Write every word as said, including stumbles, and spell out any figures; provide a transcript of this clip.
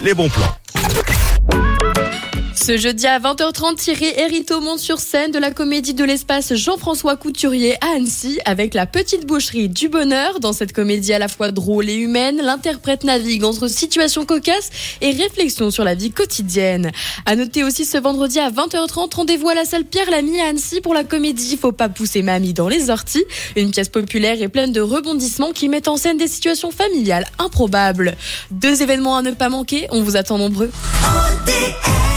les bons plans. Ce jeudi à vingt heures trente, Thierry Hériteau monte sur scène de la comédie de l'espace Jean-François Couturier à Annecy avec La Petite Boucherie du Bonheur. Dans cette comédie à la fois drôle et humaine, l'interprète navigue entre situations cocasses et réflexions sur la vie quotidienne. À noter aussi ce vendredi à vingt heures trente, rendez-vous à la salle Pierre Lamy à Annecy pour la comédie Faut pas pousser mamie dans les orties. Une pièce populaire et pleine de rebondissements qui met en scène des situations familiales improbables. Deux événements à ne pas manquer, on vous attend nombreux. O D S